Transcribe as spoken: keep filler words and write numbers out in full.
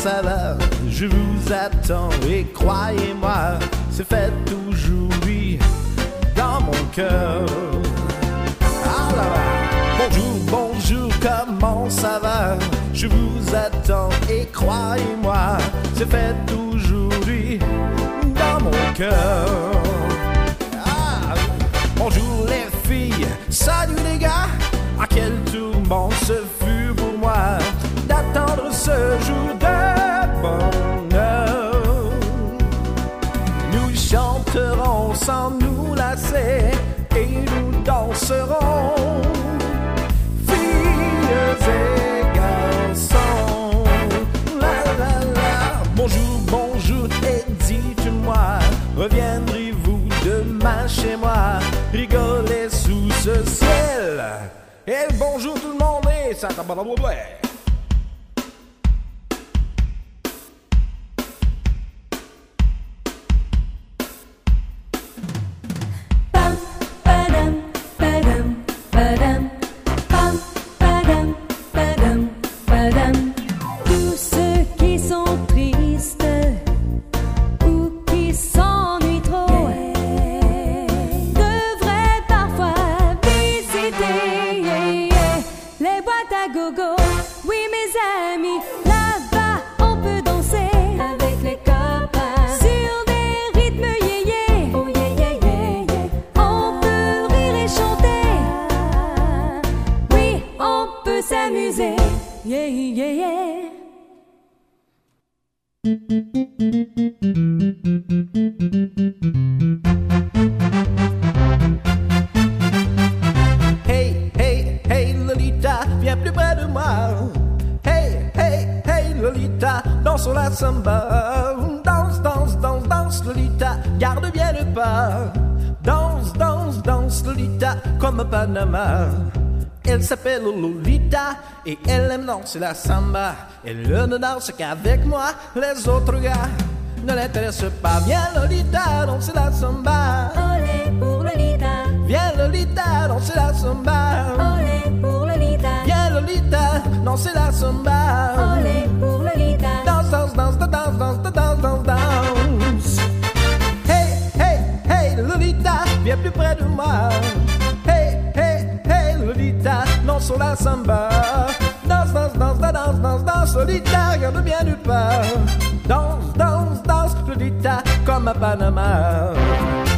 ça va? Je vous attends et croyez-moi, c'est fait aujourd'hui dans mon cœur. Ah là là. Bonjour, bonjour, comment ça va? Je vous attends et croyez-moi, c'est fait aujourd'hui dans mon cœur. Ah, bonjour les filles, salut les gars. Ah, quel tourment ce fut pour moi d'attendre ce jour de bonheur. Nous chanterons sans nous lasser et nous danserons, filles et garçons. La la la. Bonjour, bonjour et dites-moi, reviendrez-vous demain chez moi, rigoler sous ce ciel? Et bonjour tout le monde et ça va pas ouais. Hey, hey, hey, Lolita, viens plus près de moi. Hey, hey, hey, Lolita, dansons la samba. Danse, danse, danse, danse, Lolita, garde bien le pas. Danse, danse, danse, Lolita, comme Panama. Elle s'appelle Lolita et elle aime danser la samba. Elle ne danse qu'avec moi, les autres gars ne l'intéressent pas. Viens Lolita, danser la samba. Olé pour Lolita. Viens Lolita, danser la samba. Olé pour Lolita. Viens Lolita, danser la samba. Olé pour Lolita. Danse, danse, danse, danse, danse, danse, danse, danse. Hey, hey, hey, Lolita, viens plus près de moi. Hey, hey, hey, Lolita, dansons la samba. Danse, danse, danse, danse, danse, danse, Lolita, regarde bien nulle part. Danse, danse, danse, Lolita, comme à Panama.